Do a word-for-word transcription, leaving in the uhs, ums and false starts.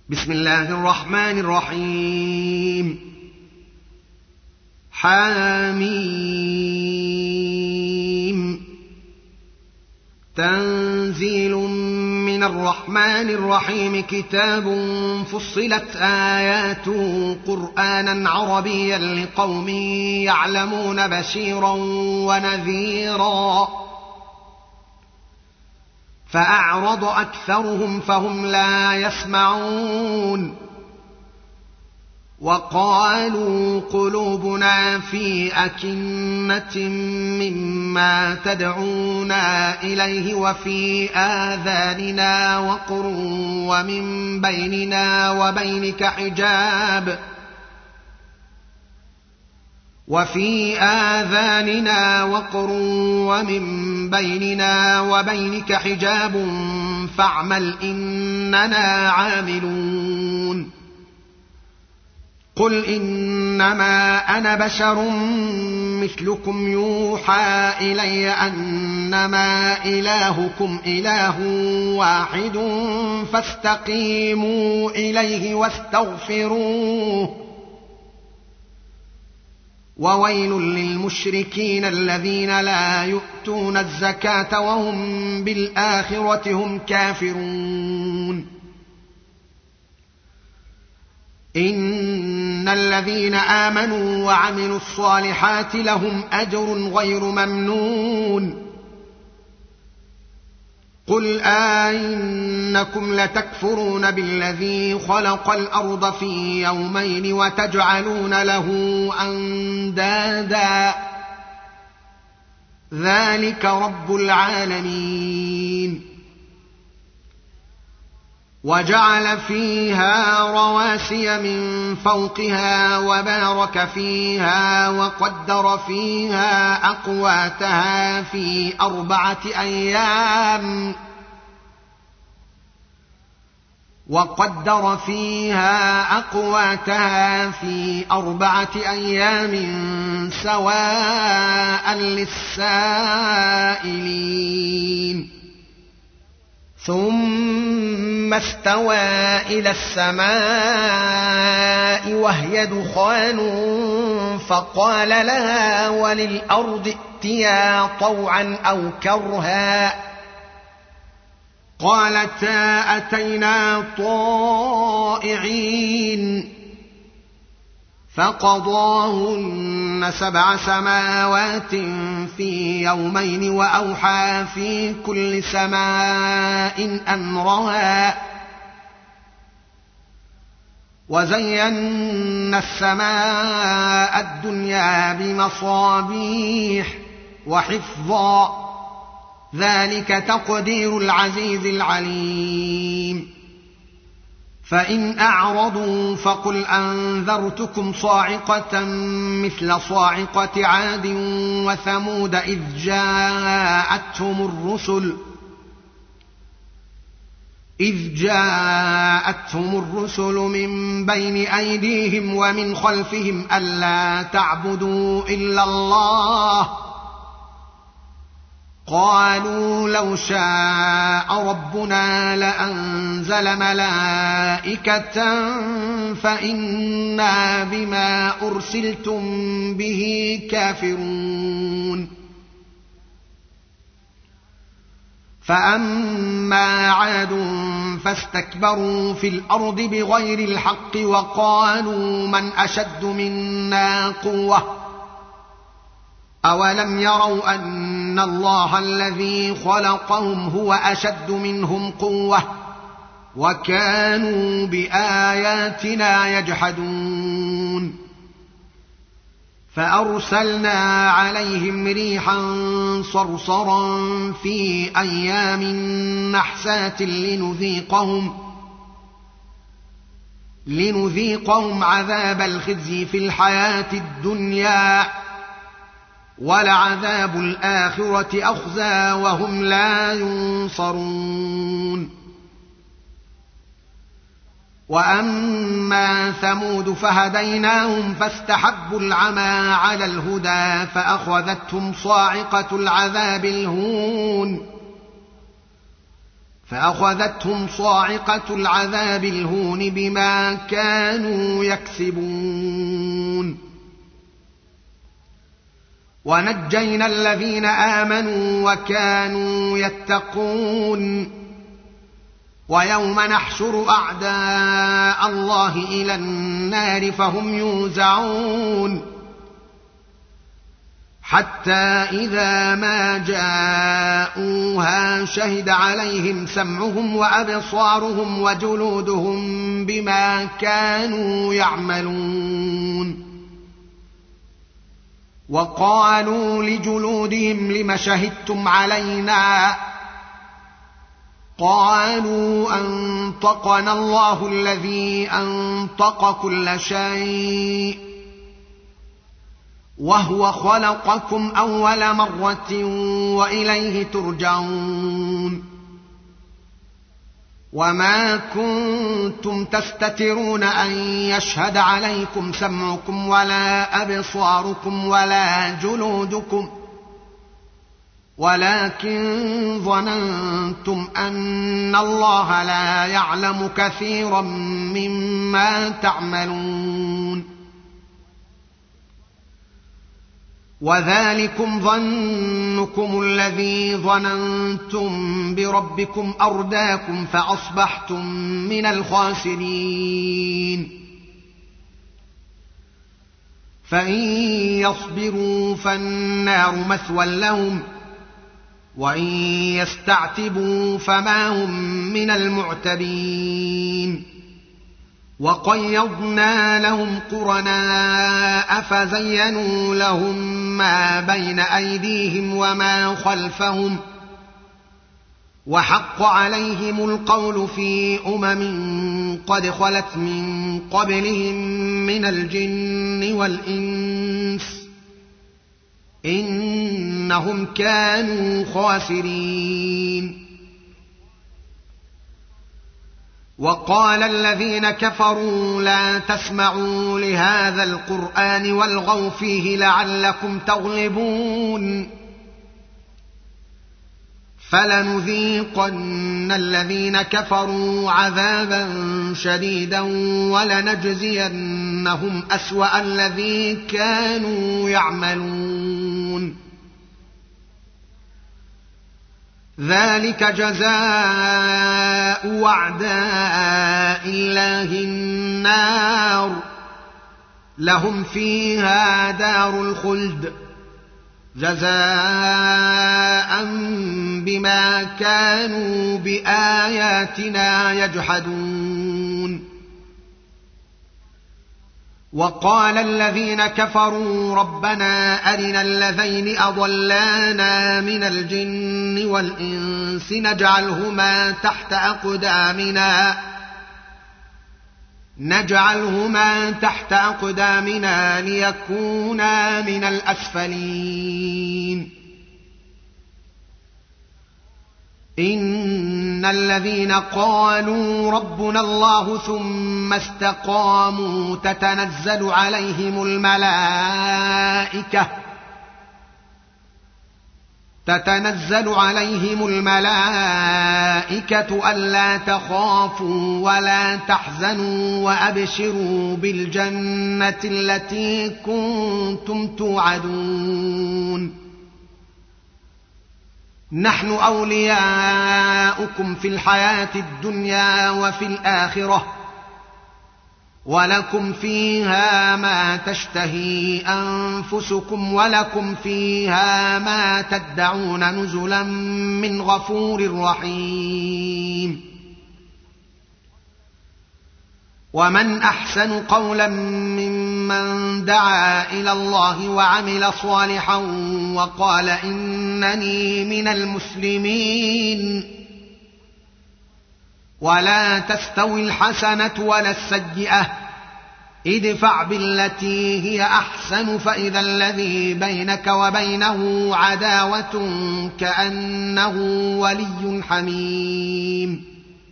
بسم الله الرحمن الرحيم حميم تنزيل من الرحمن الرحيم كتاب فصلت آياته قرآنا عربيا لقوم يعلمون بشيرا ونذيرا فأعرض أكثرهم فهم لا يسمعون وقالوا قلوبنا في أكنة مما تدعونا إليه وفي آذاننا وقر ومن بيننا وبينك حجاب وفي آذاننا وقر ومن بيننا وبينك حجاب فاعمل إننا عاملون قل إنما أنا بشر مثلكم يوحى إلي أنما إلهكم إله واحد فاستقيموا إليه واستغفروه وويل للمشركين الذين لا يؤتون الزكاة وهم بالآخرة هم كافرون إن الذين آمنوا وعملوا الصالحات لهم أجر غير ممنون قل أئنكم لتكفرون بالذي خلق الأرض في يومين وتجعلون له أندادا ذلك رب العالمين وجعل فيها رواسي من فوقها وبارك فيها وقدر فيها أقواتها في أربعة أيام وقدر فيها أقواتها في أربعة أيام سواء للسائلين ثم استوى إلى السماء وهي دخان فقال لها وللأرض ائتيا طوعا أو كرها قالتا أتينا طائعين فقضاهن سبع سماوات في يومين وأوحى في كل سماء أمرها وزينا السماء الدنيا بمصابيح وحفظا ذلك تقدير العزيز العليم فإن أعرضوا فقل أنذرتكم صاعقة مثل صاعقة عاد وثمود إذ جاءتهم الرسل إذ جاءتهم الرسل من بين أيديهم ومن خلفهم ألا تعبدوا إلا الله قالوا لو شاء ربنا لأنزل ملائكة فإنا بما أرسلتم به كافرون فأما عاد فاستكبروا في الأرض بغير الحق وقالوا من أشد منا قوة أولم يروا أن الله الذي خلقهم هو أشد منهم قوة وكانوا بآياتنا يجحدون فأرسلنا عليهم ريحا صرصرا في أيام نحسات لنذيقهم لنذيقهم عذاب الخزي في الحياة الدنيا ولعذاب الآخرة أخزى وهم لا ينصرون وأما ثمود فهديناهم فاستحبوا العمى على الهدى فأخذتهم صاعقة العذاب الهون فأخذتهم صاعقة العذاب الهون بما كانوا يكسبون. ونجينا الذين آمنوا وكانوا يتقون. ويوم نحشر أعداء الله إلى النار فهم يوزعون حتى إذا ما جاءوها شهد عليهم سمعهم وأبصارهم وجلودهم بما كانوا يعملون. وقالوا لجلودهم لم شهدتم علينا؟ قالوا أنطقنا الله الذي أنطق كل شيء وهو خلقكم أول مرة وإليه ترجعون. وما كنتم تستترون أن يشهد عليكم سمعكم ولا أبصاركم ولا جلودكم ولكن ظننتم أن الله لا يعلم كثيرا مما تعملون. وذلكم ظنكم الذي ظننتم بربكم أرداكم فأصبحتم من الخاسرين. فإن يصبروا فالنار مثوى لهم وإن يستعتبوا فما هم من المعتبين. وقيضنا لهم قرناء فزينوا لهم ما بين أيديهم وما خلفهم وحق عليهم القول في أمم قد خلت من قبلهم من الجن والإنس إنهم كانوا خاسرين. وقال الذين كفروا لا تسمعوا لهذا القرآن والغوا فيه لعلكم تغلبون. فلنذيقن الذين كفروا عذابا شديدا ولنجزينهم أسوأ الذي كانوا يعملون. ذلك جزاء أعداء الله النار لهم فيها دار الخلد جزاء بما كانوا بآياتنا يجحدون. وقال الذين كفروا ربنا أرنا الذين أضلانا من الجن والإنس نجعلهما تحت أقدامنا نجعلهما تحت أقدامنا ليكونا من الأسفلين. إن الذين قالوا ربنا الله ثم استقاموا تتنزل عليهم الملائكة تتنزل عليهم الملائكة ألا تخافوا ولا تحزنوا وأبشروا بالجنة التي كنتم توعدون. نحن أولياؤكم في الحياة الدنيا وفي الآخرة ولكم فيها ما تشتهي أنفسكم ولكم فيها ما تدعون نزلا من غفور رحيم. ومن أحسن قولا ممن دعا إلى الله وعمل صالحا وقال إنني من المسلمين. ولا تستوي الحسنة ولا السيئة ادفع بالتي هي أحسن فإذا الذي بينك وبينه عداوة كأنه ولي حميم.